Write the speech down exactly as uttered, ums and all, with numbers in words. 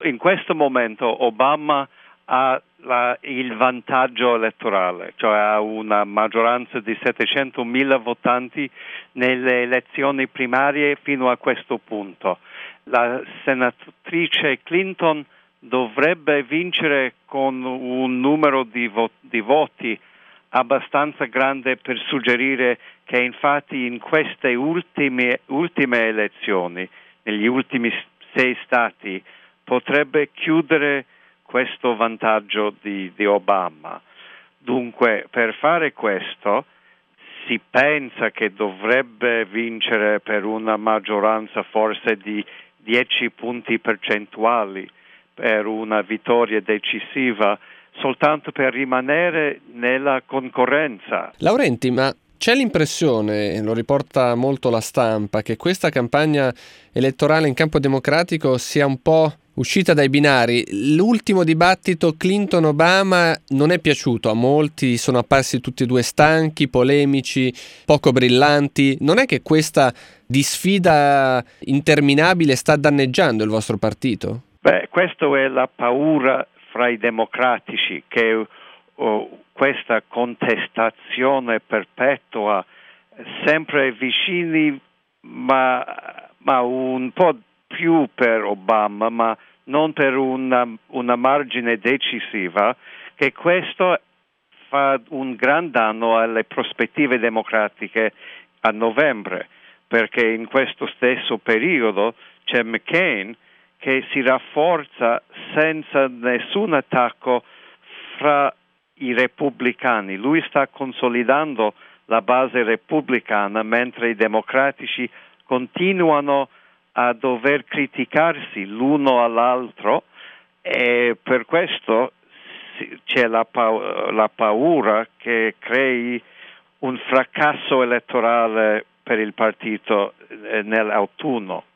In questo momento Obama ha la, il vantaggio elettorale, cioè ha una maggioranza di settecentomila votanti nelle elezioni primarie fino a questo punto. La senatrice Clinton dovrebbe vincere con un numero di, vo- di voti abbastanza grande per suggerire che infatti in queste ultime, ultime elezioni, negli ultimi sei stati, potrebbe chiudere questo vantaggio di, di Obama. Dunque, per fare questo, si pensa che dovrebbe vincere per una maggioranza forse di dieci punti percentuali per una vittoria decisiva, soltanto per rimanere nella concorrenza. Laurenti, ma c'è l'impressione, lo riporta molto la stampa, che questa campagna elettorale in campo democratico sia un po' uscita dai binari. L'ultimo dibattito Clinton-Obama non è piaciuto a molti, sono apparsi tutti e due stanchi, polemici, poco brillanti. Non è che questa disfida interminabile sta danneggiando il vostro partito? Beh, questa è la paura fra i democratici, che oh, questa contestazione perpetua, sempre vicini, ma, ma un po' più per Obama, ma non per una, una margine decisiva, che questo fa un gran danno alle prospettive democratiche a novembre, perché in questo stesso periodo c'è McCain che si rafforza senza nessun attacco fra i repubblicani. Lui sta consolidando la base repubblicana, mentre i democratici continuano a dover criticarsi l'uno all'altro, e per questo c'è la, pa- la paura che crei un fracasso elettorale per il partito nell'autunno.